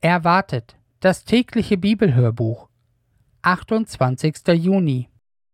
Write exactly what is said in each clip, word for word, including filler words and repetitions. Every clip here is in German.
Erwartet, das tägliche Bibelhörbuch, achtundzwanzigster Juni.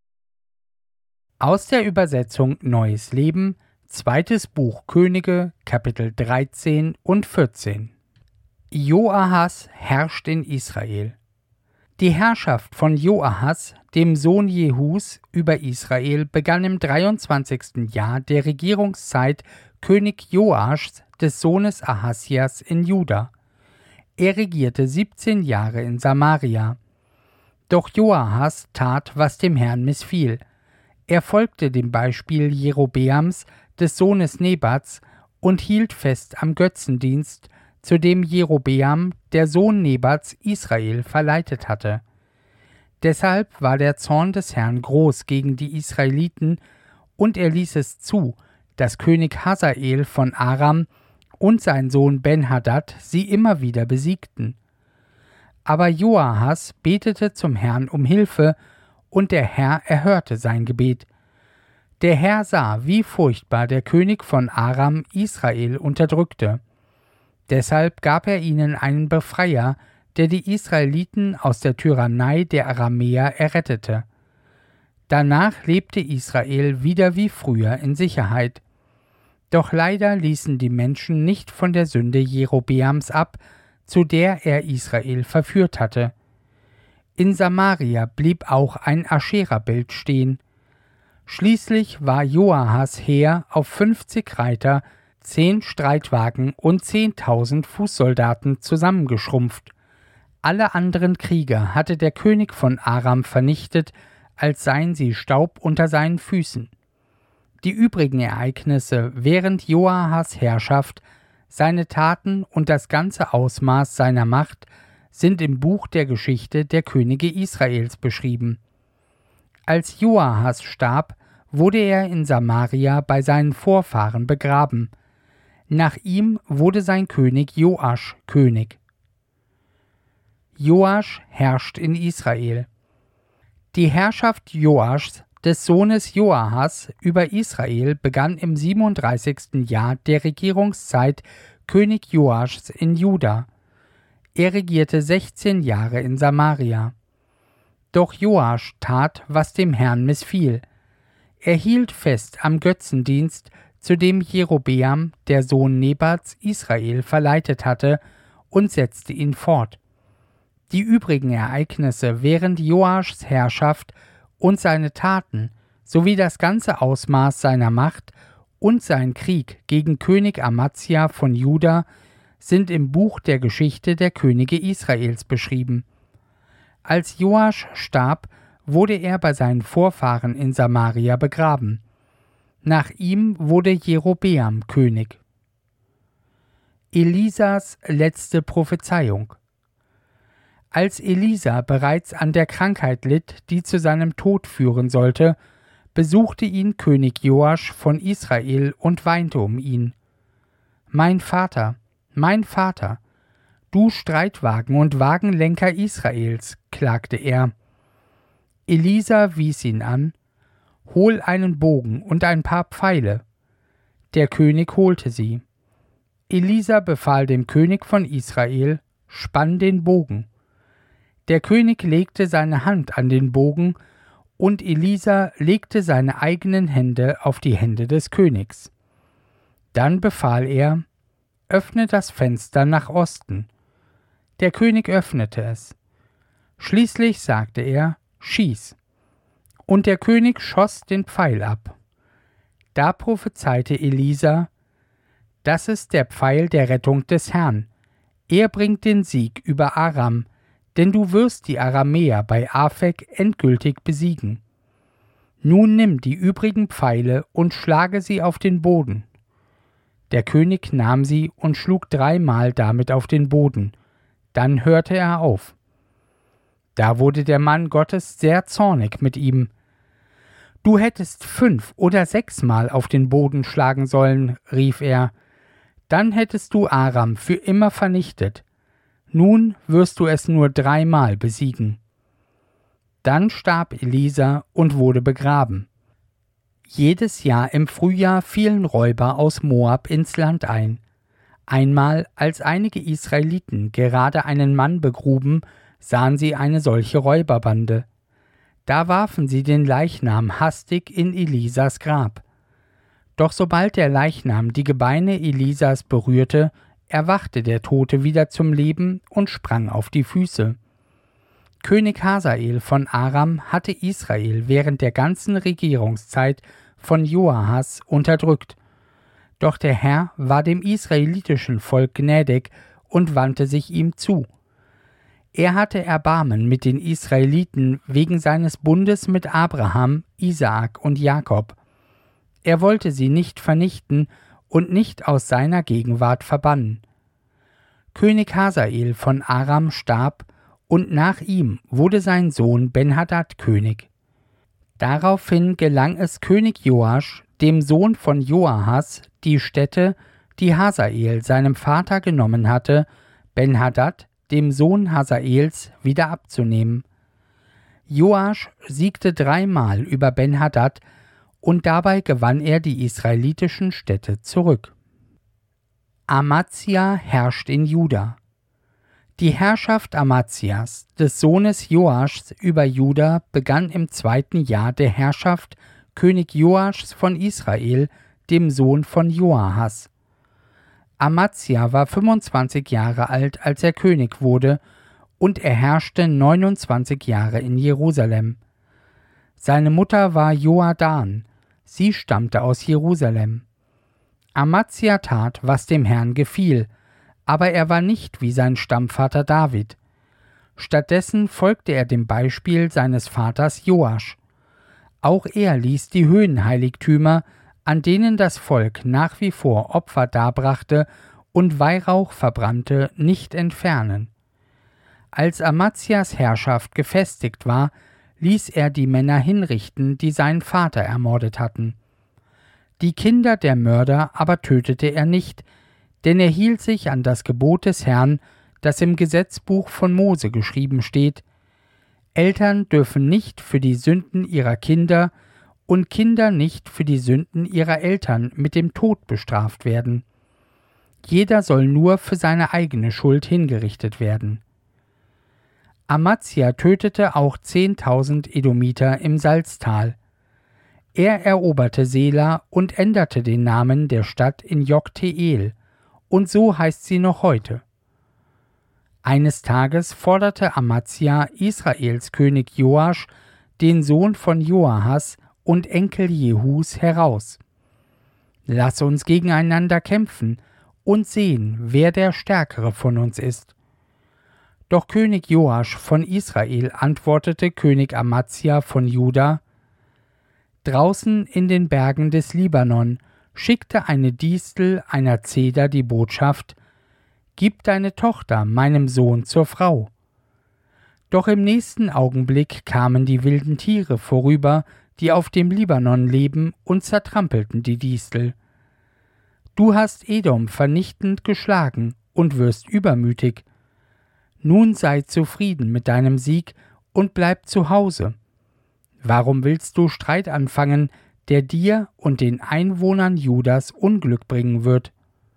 Aus der Übersetzung Neues Leben, zweites Buch Könige, Kapitel dreizehn und vierzehn. Joahas herrscht in Israel. Die Herrschaft von Joahas, dem Sohn Jehus, über Israel begann im dreiundzwanzigsten Jahr der Regierungszeit König Joaschs, des Sohnes Ahasjas, in Juda. Er regierte siebzehn Jahre in Samaria. Doch Joahas tat, was dem Herrn missfiel. Er folgte dem Beispiel Jerobeams, des Sohnes Nebats, und hielt fest am Götzendienst, zu dem Jerobeam, der Sohn Nebats, Israel verleitet hatte. Deshalb war der Zorn des Herrn groß gegen die Israeliten, und er ließ es zu, dass König Hasael von Aram und sein Sohn Ben-Hadad sie immer wieder besiegten. Aber Joahas betete zum Herrn um Hilfe, und der Herr erhörte sein Gebet. Der Herr sah, wie furchtbar der König von Aram Israel unterdrückte. Deshalb gab er ihnen einen Befreier, der die Israeliten aus der Tyrannei der Aramäer errettete. Danach lebte Israel wieder wie früher in Sicherheit. Doch leider ließen die Menschen nicht von der Sünde Jerobeams ab, zu der er Israel verführt hatte. In Samaria blieb auch ein Aschera-Bild stehen. Schließlich war Joahas Heer auf fünfzig Reiter, zehn Streitwagen und zehntausend Fußsoldaten zusammengeschrumpft. Alle anderen Krieger hatte der König von Aram vernichtet, als seien sie Staub unter seinen Füßen. Die übrigen Ereignisse während Joahas Herrschaft, seine Taten und das ganze Ausmaß seiner Macht sind im Buch der Geschichte der Könige Israels beschrieben. Als Joahas starb, wurde er in Samaria bei seinen Vorfahren begraben. Nach ihm wurde sein König Joasch König. Joasch herrscht in Israel. Die Herrschaft Joaschs, des Sohnes Joahas, über Israel begann im siebenunddreißigsten Jahr der Regierungszeit König Joaschs in Juda. Er regierte sechzehn Jahre in Samaria. Doch Joasch tat, was dem Herrn missfiel. Er hielt fest am Götzendienst, zu dem Jerobeam, der Sohn Nebats, Israel verleitet hatte, und setzte ihn fort. Die übrigen Ereignisse während Joaschs Herrschaft und seine Taten, sowie das ganze Ausmaß seiner Macht und sein Krieg gegen König Amazia von Juda sind im Buch der Geschichte der Könige Israels beschrieben. Als Joasch starb, wurde er bei seinen Vorfahren in Samaria begraben. Nach ihm wurde Jerobeam König. Elisas letzte Prophezeiung. Als Elisa bereits an der Krankheit litt, die zu seinem Tod führen sollte, besuchte ihn König Joasch von Israel und weinte um ihn. »Mein Vater, mein Vater, du Streitwagen und Wagenlenker Israels«, klagte er. Elisa wies ihn an: »Hol einen Bogen und ein paar Pfeile.« Der König holte sie. Elisa befahl dem König von Israel: »Spann den Bogen.« Der König legte seine Hand an den Bogen, und Elisa legte seine eigenen Hände auf die Hände des Königs. Dann befahl er: »Öffne das Fenster nach Osten.« Der König öffnete es. Schließlich sagte er: »Schieß!« Und der König schoss den Pfeil ab. Da prophezeite Elisa: »Das ist der Pfeil der Rettung des Herrn. Er bringt den Sieg über Aram, denn du wirst die Aramäer bei Afek endgültig besiegen. Nun nimm die übrigen Pfeile und schlage sie auf den Boden.« Der König nahm sie und schlug dreimal damit auf den Boden. Dann hörte er auf. Da wurde der Mann Gottes sehr zornig mit ihm. »Du hättest fünf oder sechsmal auf den Boden schlagen sollen«, rief er. »Dann hättest du Aram für immer vernichtet. Nun wirst du es nur dreimal besiegen.« Dann starb Elisa und wurde begraben. Jedes Jahr im Frühjahr fielen Räuber aus Moab ins Land ein. Einmal, als einige Israeliten gerade einen Mann begruben, sahen sie eine solche Räuberbande. Da warfen sie den Leichnam hastig in Elisas Grab. Doch sobald der Leichnam die Gebeine Elisas berührte, erwachte der Tote wieder zum Leben und sprang auf die Füße. König Hasael von Aram hatte Israel während der ganzen Regierungszeit von Joahas unterdrückt. Doch der Herr war dem israelitischen Volk gnädig und wandte sich ihm zu. Er hatte Erbarmen mit den Israeliten wegen seines Bundes mit Abraham, Isaak und Jakob. Er wollte sie nicht vernichten und nicht aus seiner Gegenwart verbannen. König Hasael von Aram starb, und nach ihm wurde sein Sohn Ben-Hadad König. Daraufhin gelang es König Joasch, dem Sohn von Joahas, die Städte, die Hasael seinem Vater genommen hatte, Ben-Hadad, dem Sohn Hasaels, wieder abzunehmen. Joasch siegte dreimal über Ben-Hadad, und dabei gewann er die israelitischen Städte zurück. Amazia herrscht in Juda. Die Herrschaft Amazias, des Sohnes Joaschs, über Juda begann im zweiten Jahr der Herrschaft König Joaschs von Israel, dem Sohn von Joahas. Amazia war fünfundzwanzig Jahre alt, als er König wurde, und er herrschte neunundzwanzig Jahre in Jerusalem. Seine Mutter war Joadan, sie stammte aus Jerusalem. Amazia tat, was dem Herrn gefiel, aber er war nicht wie sein Stammvater David. Stattdessen folgte er dem Beispiel seines Vaters Joasch. Auch er ließ die Höhenheiligtümer, an denen das Volk nach wie vor Opfer darbrachte und Weihrauch verbrannte, nicht entfernen. Als Amazias Herrschaft gefestigt war, ließ er die Männer hinrichten, die seinen Vater ermordet hatten. Die Kinder der Mörder aber tötete er nicht, denn er hielt sich an das Gebot des Herrn, das im Gesetzbuch von Mose geschrieben steht: Eltern dürfen nicht für die Sünden ihrer Kinder und Kinder nicht für die Sünden ihrer Eltern mit dem Tod bestraft werden. Jeder soll nur für seine eigene Schuld hingerichtet werden. Amazia tötete auch zehntausend Edomiter im Salztal. Er eroberte Sela und änderte den Namen der Stadt in Jokteel, und so heißt sie noch heute. Eines Tages forderte Amazia Israels König Joasch, den Sohn von Joahas und Enkel Jehus, heraus. Lass uns gegeneinander kämpfen und sehen, wer der Stärkere von uns ist. Doch König Joasch von Israel antwortete König Amazia von Juda: Draußen in den Bergen des Libanon schickte eine Distel einer Zeder die Botschaft: Gib deine Tochter meinem Sohn zur Frau. Doch im nächsten Augenblick kamen die wilden Tiere vorüber, die auf dem Libanon leben, und zertrampelten die Distel. Du hast Edom vernichtend geschlagen und wirst übermütig. Nun sei zufrieden mit deinem Sieg und bleib zu Hause. Warum willst du Streit anfangen, der dir und den Einwohnern Judas Unglück bringen wird?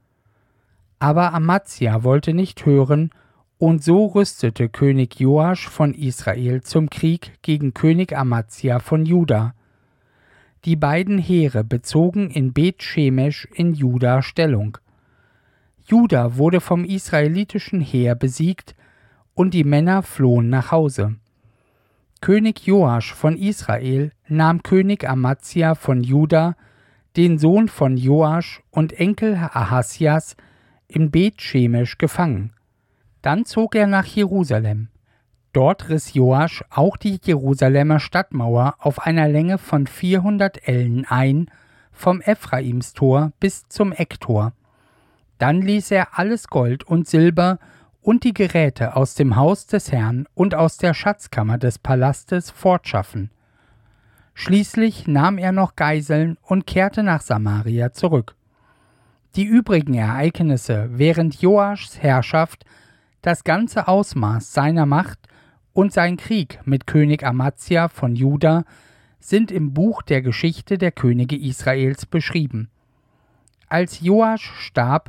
Aber Amazia wollte nicht hören, und so rüstete König Joasch von Israel zum Krieg gegen König Amazia von Juda. Die beiden Heere bezogen in Bet-Shemesh in Juda Stellung. Juda wurde vom israelitischen Heer besiegt, und die Männer flohen nach Hause. König Joasch von Israel nahm König Amazia von Juda, den Sohn von Joasch und Enkel Ahasias, in Bet-Shemesh gefangen. Dann zog er nach Jerusalem. Dort riss Joasch auch die Jerusalemer Stadtmauer auf einer Länge von vierhundert Ellen ein, vom Ephraimstor bis zum Ecktor. Dann ließ er alles Gold und Silber und die Geräte aus dem Haus des Herrn und aus der Schatzkammer des Palastes fortschaffen. Schließlich nahm er noch Geiseln und kehrte nach Samaria zurück. Die übrigen Ereignisse während Joaschs Herrschaft, das ganze Ausmaß seiner Macht und sein Krieg mit König Amazia von Juda sind im Buch der Geschichte der Könige Israels beschrieben. Als Joasch starb,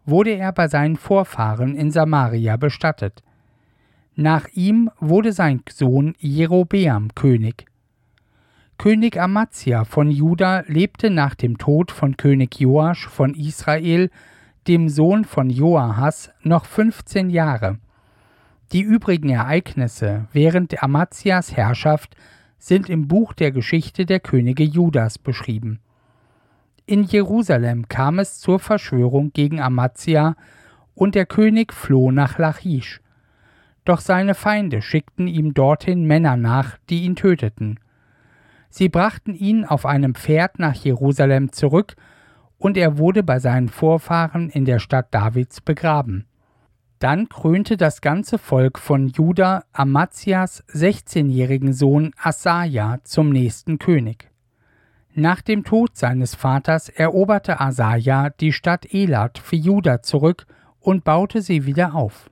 wurde er bei seinen Vorfahren in Samaria bestattet. Nach ihm wurde sein Sohn Jerobeam König. König Amazia von Juda lebte nach dem Tod von König Joasch von Israel, dem Sohn von Joahas, noch fünfzehn Jahre. Die übrigen Ereignisse während Amazias Herrschaft sind im Buch der Geschichte der Könige Judas beschrieben. In Jerusalem kam es zur Verschwörung gegen Amazia und der König floh nach Lachisch. Doch seine Feinde schickten ihm dorthin Männer nach, die ihn töteten. Sie brachten ihn auf einem Pferd nach Jerusalem zurück und er wurde bei seinen Vorfahren in der Stadt Davids begraben. Dann krönte das ganze Volk von Juda Amazias sechzehnjährigen Sohn Asaja zum nächsten König. Nach dem Tod seines Vaters eroberte Asaja die Stadt Elat für Juda zurück und baute sie wieder auf.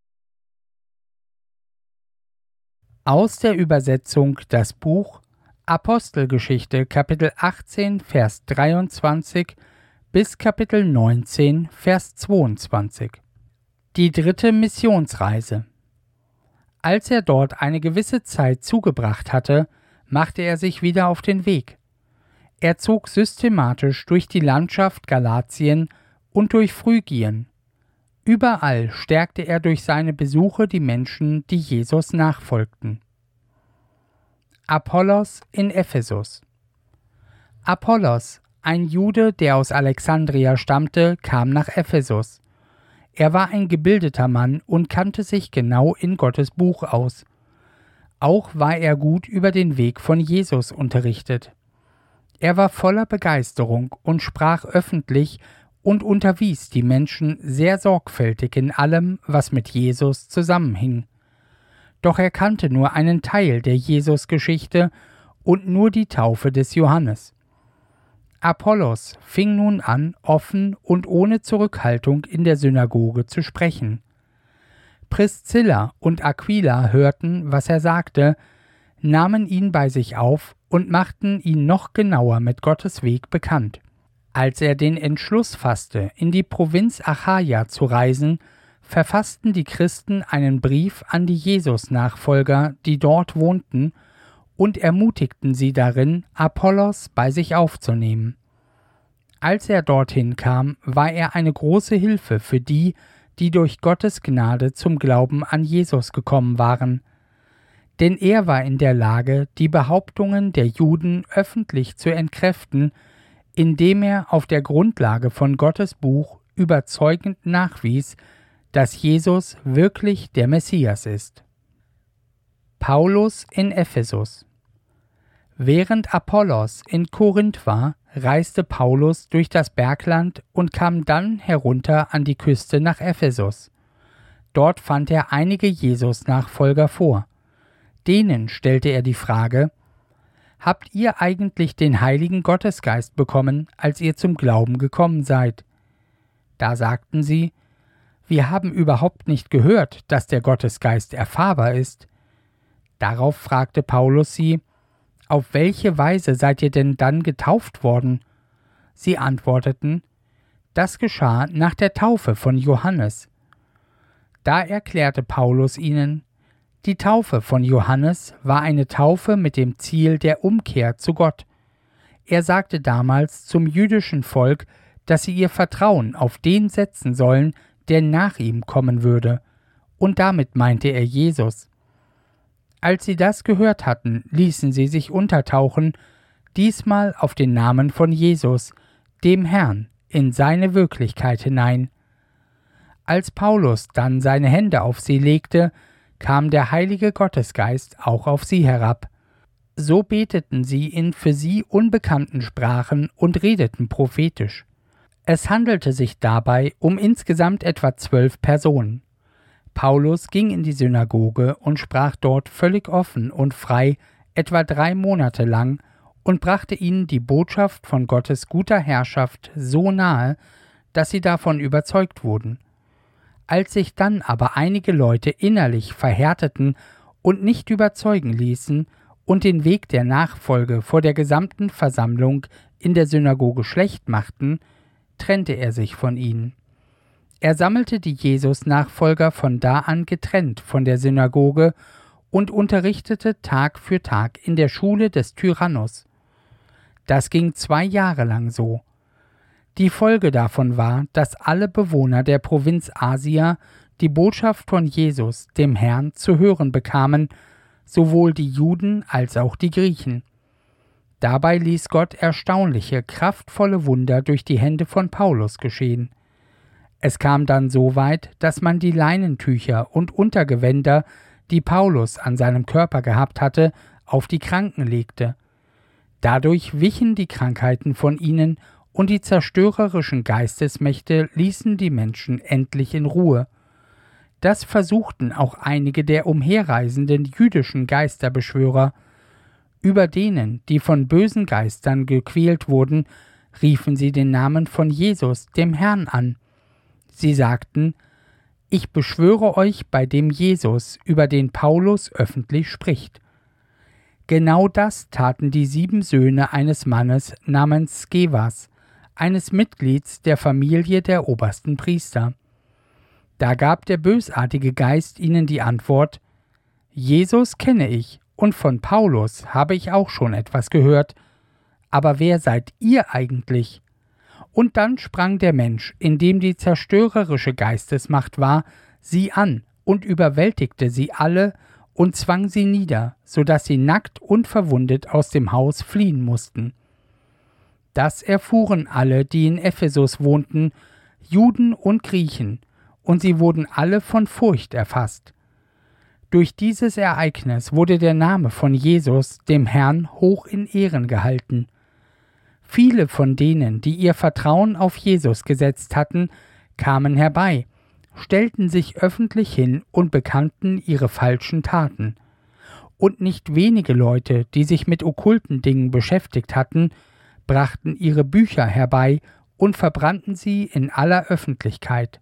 Aus der Übersetzung das Buch Apostelgeschichte Kapitel achtzehn Vers dreiundzwanzig bis Kapitel neunzehn Vers zweiundzwanzig. Die dritte Missionsreise. Als er dort eine gewisse Zeit zugebracht hatte, machte er sich wieder auf den Weg. Er zog systematisch durch die Landschaft Galatien und durch Phrygien. Überall stärkte er durch seine Besuche die Menschen, die Jesus nachfolgten. Apollos in Ephesus. Apollos, ein Jude, der aus Alexandria stammte, kam nach Ephesus. Er war ein gebildeter Mann und kannte sich genau in Gottes Buch aus. Auch war er gut über den Weg von Jesus unterrichtet. Er war voller Begeisterung und sprach öffentlich und unterwies die Menschen sehr sorgfältig in allem, was mit Jesus zusammenhing. Doch er kannte nur einen Teil der Jesus-Geschichte und nur die Taufe des Johannes. Apollos fing nun an, offen und ohne Zurückhaltung in der Synagoge zu sprechen. Priscilla und Aquila hörten, was er sagte, nahmen ihn bei sich auf und machten ihn noch genauer mit Gottes Weg bekannt. Als er den Entschluss fasste, in die Provinz Achaia zu reisen, verfassten die Christen einen Brief an die Jesus-Nachfolger, die dort wohnten, und ermutigten sie darin, Apollos bei sich aufzunehmen. Als er dorthin kam, war er eine große Hilfe für die, die durch Gottes Gnade zum Glauben an Jesus gekommen waren. Denn er war in der Lage, die Behauptungen der Juden öffentlich zu entkräften, indem er auf der Grundlage von Gottes Buch überzeugend nachwies, dass Jesus wirklich der Messias ist. Paulus in Ephesus. Während Apollos in Korinth war, reiste Paulus durch das Bergland und kam dann herunter an die Küste nach Ephesus. Dort fand er einige Jesus-Nachfolger vor. Denen stellte er die Frage: Habt ihr eigentlich den Heiligen Gottesgeist bekommen, als ihr zum Glauben gekommen seid? Da sagten sie: Wir haben überhaupt nicht gehört, dass der Gottesgeist erfahrbar ist. Darauf fragte Paulus sie: Auf welche Weise seid ihr denn dann getauft worden? Sie antworteten: Das geschah nach der Taufe von Johannes. Da erklärte Paulus ihnen: Die Taufe von Johannes war eine Taufe mit dem Ziel der Umkehr zu Gott. Er sagte damals zum jüdischen Volk, dass sie ihr Vertrauen auf den setzen sollen, der nach ihm kommen würde, und damit meinte er Jesus. Als sie das gehört hatten, ließen sie sich untertauchen, diesmal auf den Namen von Jesus, dem Herrn, in seine Wirklichkeit hinein. Als Paulus dann seine Hände auf sie legte, kam der heilige Gottesgeist auch auf sie herab. So beteten sie in für sie unbekannten Sprachen und redeten prophetisch. Es handelte sich dabei um insgesamt etwa zwölf Personen. Paulus ging in die Synagoge und sprach dort völlig offen und frei, etwa drei Monate lang, und brachte ihnen die Botschaft von Gottes guter Herrschaft so nahe, dass sie davon überzeugt wurden. Als sich dann aber einige Leute innerlich verhärteten und nicht überzeugen ließen und den Weg der Nachfolge vor der gesamten Versammlung in der Synagoge schlecht machten, trennte er sich von ihnen. Er sammelte die Jesus-Nachfolger von da an getrennt von der Synagoge und unterrichtete Tag für Tag in der Schule des Tyrannus. Das ging zwei Jahre lang so. Die Folge davon war, dass alle Bewohner der Provinz Asia die Botschaft von Jesus, dem Herrn, zu hören bekamen, sowohl die Juden als auch die Griechen. Dabei ließ Gott erstaunliche, kraftvolle Wunder durch die Hände von Paulus geschehen. Es kam dann so weit, dass man die Leinentücher und Untergewänder, die Paulus an seinem Körper gehabt hatte, auf die Kranken legte. Dadurch wichen die Krankheiten von ihnen und die zerstörerischen Geistesmächte ließen die Menschen endlich in Ruhe. Das versuchten auch einige der umherreisenden jüdischen Geisterbeschwörer. Über denen, die von bösen Geistern gequält wurden, riefen sie den Namen von Jesus, dem Herrn, an. Sie sagten: Ich beschwöre euch bei dem Jesus, über den Paulus öffentlich spricht. Genau das taten die sieben Söhne eines Mannes namens Skevas, eines Mitglieds der Familie der obersten Priester. Da gab der bösartige Geist ihnen die Antwort: Jesus kenne ich, und von Paulus habe ich auch schon etwas gehört. Aber wer seid ihr eigentlich? Und dann sprang der Mensch, in dem die zerstörerische Geistesmacht war, sie an und überwältigte sie alle und zwang sie nieder, so dass sie nackt und verwundet aus dem Haus fliehen mussten. Das erfuhren alle, die in Ephesus wohnten, Juden und Griechen, und sie wurden alle von Furcht erfasst. Durch dieses Ereignis wurde der Name von Jesus, dem Herrn, hoch in Ehren gehalten. Viele von denen, die ihr Vertrauen auf Jesus gesetzt hatten, kamen herbei, stellten sich öffentlich hin und bekannten ihre falschen Taten. Und nicht wenige Leute, die sich mit okkulten Dingen beschäftigt hatten, brachten ihre Bücher herbei und verbrannten sie in aller Öffentlichkeit.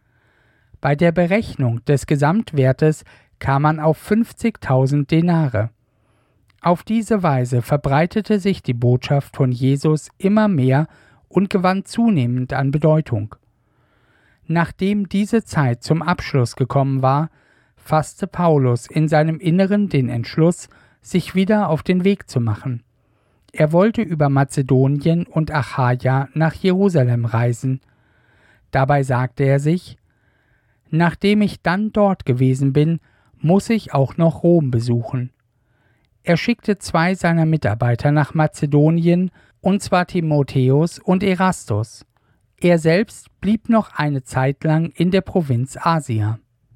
Bei der Berechnung des Gesamtwertes kam man auf fünfzigtausend Denare. Auf diese Weise verbreitete sich die Botschaft von Jesus immer mehr und gewann zunehmend an Bedeutung. Nachdem diese Zeit zum Abschluss gekommen war, fasste Paulus in seinem Inneren den Entschluss, sich wieder auf den Weg zu machen. Er wollte über Mazedonien und Achaia nach Jerusalem reisen. Dabei sagte er sich: Nachdem ich dann dort gewesen bin, muss ich auch noch Rom besuchen. Er schickte zwei seiner Mitarbeiter nach Mazedonien, und zwar Timotheus und Erastus. Er selbst blieb noch eine Zeit lang in der Provinz Asia.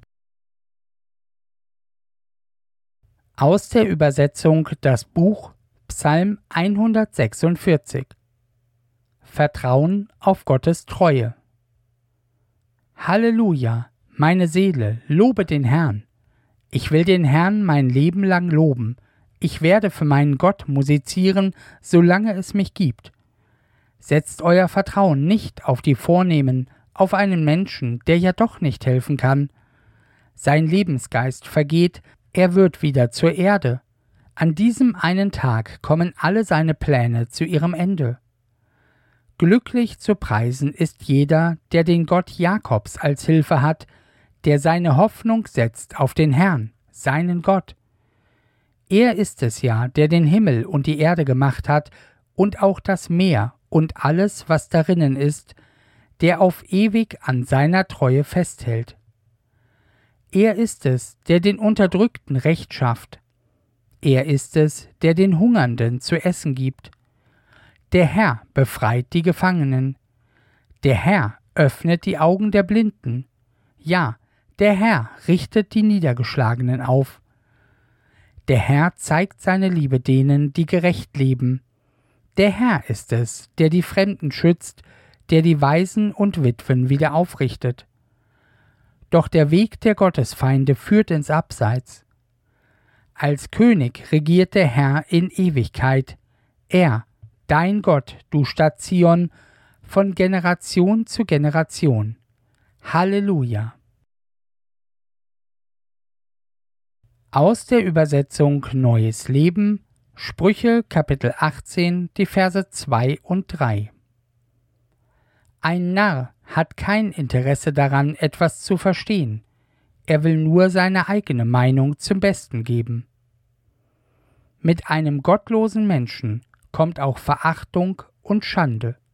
Aus der Übersetzung das Buch Psalm hundertsechsundvierzig. Vertrauen auf Gottes Treue. Halleluja, meine Seele, lobe den Herrn. Ich will den Herrn mein Leben lang loben. Ich werde für meinen Gott musizieren, solange es mich gibt. Setzt euer Vertrauen nicht auf die Vornehmen, auf einen Menschen, der ja doch nicht helfen kann. Sein Lebensgeist vergeht, er wird wieder zur Erde. An diesem einen Tag kommen alle seine Pläne zu ihrem Ende. Glücklich zu preisen ist jeder, der den Gott Jakobs als Hilfe hat, der seine Hoffnung setzt auf den Herrn, seinen Gott. Er ist es ja, der den Himmel und die Erde gemacht hat und auch das Meer und alles, was darinnen ist, der auf ewig an seiner Treue festhält. Er ist es, der den Unterdrückten Recht schafft. Er ist es, der den Hungernden zu essen gibt. Der Herr befreit die Gefangenen. Der Herr öffnet die Augen der Blinden. Ja, der Herr richtet die Niedergeschlagenen auf. Der Herr zeigt seine Liebe denen, die gerecht leben. Der Herr ist es, der die Fremden schützt, der die Waisen und Witwen wieder aufrichtet. Doch der Weg der Gottesfeinde führt ins Abseits. Als König regiert der Herr in Ewigkeit. Er, dein Gott, du Stadt Zion, von Generation zu Generation. Halleluja! Aus der Übersetzung Neues Leben, Sprüche Kapitel achtzehn, die Verse zwei und drei. Ein Narr hat kein Interesse daran, etwas zu verstehen. Er will nur seine eigene Meinung zum Besten geben. Mit einem gottlosen Menschen kommt auch Verachtung und Schande.